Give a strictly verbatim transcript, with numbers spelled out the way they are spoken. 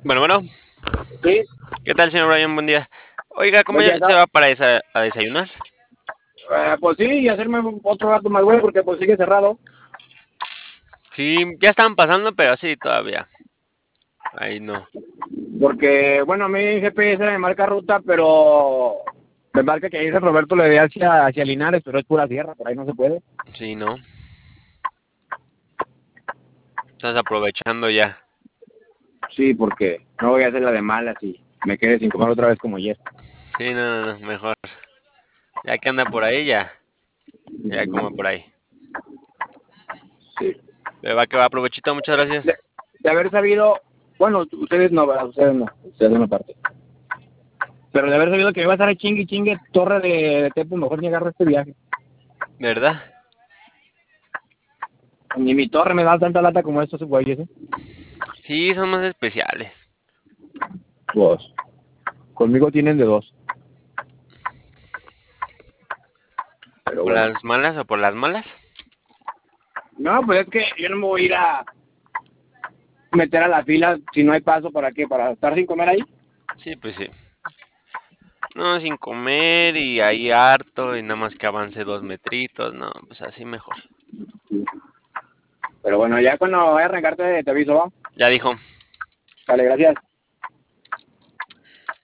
Bueno, bueno, Sí, ¿qué tal, señor Brian? Buen día. Oiga, ¿cómo de que ya se acá, va para esa, a desayunar? eh, pues sí, y hacerme otro rato más güey, porque pues sigue cerrado. Sí, ya estaban pasando, pero sí, todavía. Ahí no. Porque, bueno, a mí G P S me marca ruta, pero me marca que ahí San Roberto le dé hacia, hacia Linares, pero es pura sierra, por ahí no se puede. Sí, no. Estás aprovechando ya. Sí, porque no voy a hacer la de malas y me quede sin comer otra vez como ayer. Sí, no, no, no, mejor. Ya que anda por ahí, ya. Ya como por ahí. Sí. Le va que va, provechito, muchas De, gracias. de haber sabido, bueno, ustedes no, ¿verdad? Ustedes no, ustedes no parte. Pero de haber sabido que iba a estar chingue y chingue torre de, de Tepo, mejor ni agarro este viaje. ¿Verdad? Ni mi torre me da tanta lata como estos güeyes, ¿eh? Sí, son más especiales. Pues, conmigo tienen de dos. Pero ¿Por bueno. las malas o por las malas? No, pues es que yo no me voy a ir a meter a la fila si no hay paso. ¿Para qué? ¿Para estar sin comer ahí? Sí, pues sí. No, sin comer y ahí harto y nada más que avance dos metritos. No, pues así mejor. Pero bueno, ya cuando vaya a arrancarte te aviso, ¿va? Ya dijo. Vale, gracias.